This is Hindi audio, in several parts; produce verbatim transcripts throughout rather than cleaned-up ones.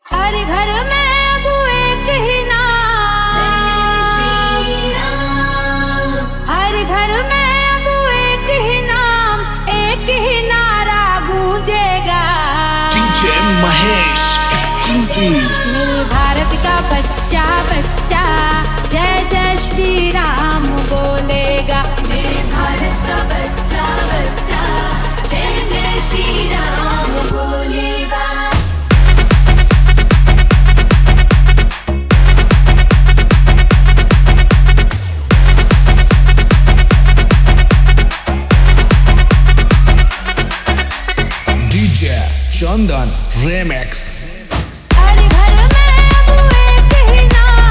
हर घर में अब एक ही नाम, हर घर में अब एक ही नाम, एक ही नारा गूंजेगा। DJ Mahesh exclusive. मेरे भारत का बच्चा बच्चा जय जय श्री राम बोलेगा। मेरे भारत का बच्चा बच्चा जय जय श्री राम बोलेगा। चंदन रेमेक्स। हर घर में अब एक ही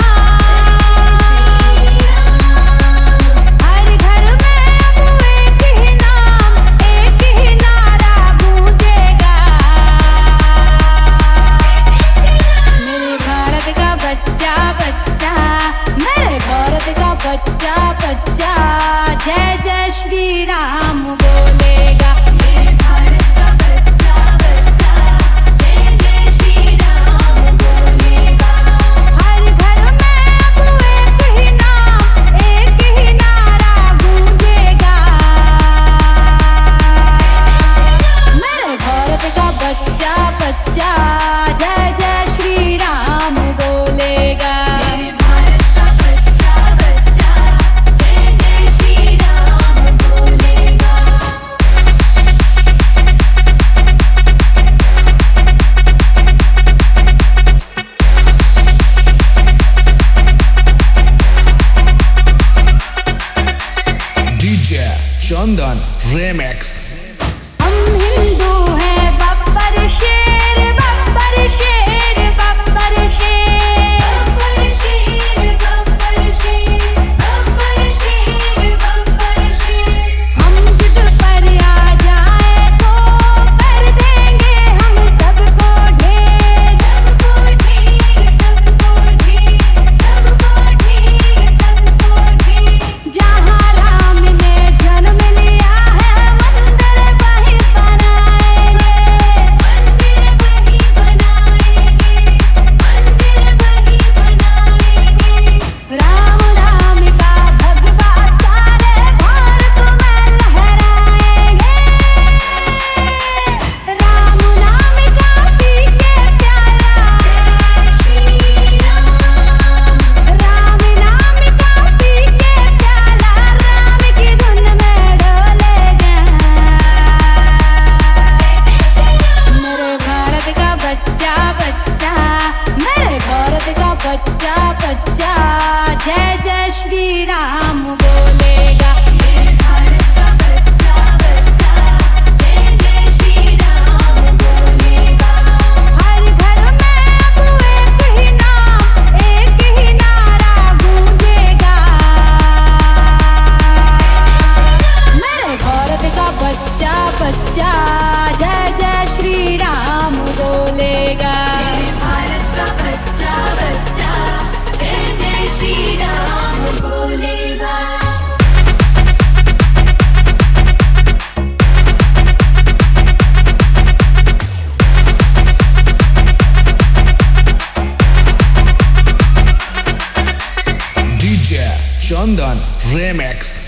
नाम, हर घर में अब एक ही नाम, एक ही नारा गूंजेगा। मेरे भारत का बच्चा बच्चा, मेरे भारत का बच्चा बच्चा जय जय श्री राम बोलेगा। मेरे भारत का बच्चा बच्चा जय जय श्री राम बोलेगा। हर घर में अब एक ही नाम, एक ही नारा गूंजेगा। मेरे भारत का बच्चा बच्चा जय जय श्री राम बोलेगा। मेरे भारत का बच्चा बच्चा जय जय श्री राम बोलेगा। DJ Chandan remix. हम हिंदू हैं बब्बर शेर, बब्बर शेर, बब्बर शेर, बब्बर शेर, बब्बर शेर, बब्बर शेर, बब्बर शेर। हम जुट पर आ जाए तो कर देंगे हम सबको ढेर, सबको ढेर, सबको ढेर, सबको ढेर, सबको ढेर। जहाँ राम ने जन्म लिया है मंदिर वहीं बनाएंगे, मंदिर वहीं बनाएंगे, मंदिर वहीं बनाएंगे। राम नाम का भगवा सारे भारत में लहराएंगे। राम नाम का पी के प्याला जय श्री राम, राम नाम का पी के प्याला राम की धुन में डोलेगा। मेरे भारत का बच्चा बच्चा, मेरे भारत का बच्चा बच्चा जय जय श्री राम बोलेगा। मेरे भारत का बच्चा बच्चा जय जय श्री राम बोलेगा। हर घर में अब एक ही नाम, एक ही नारा गूंजेगा। मेरे भारत का बच्चा बच्चा जय जय श्री राम बोलेगा। मेरे भारत का बच्चा बच्चा जय जय श्री राम बोलेगा। डीजे चंदन रेमेक्स।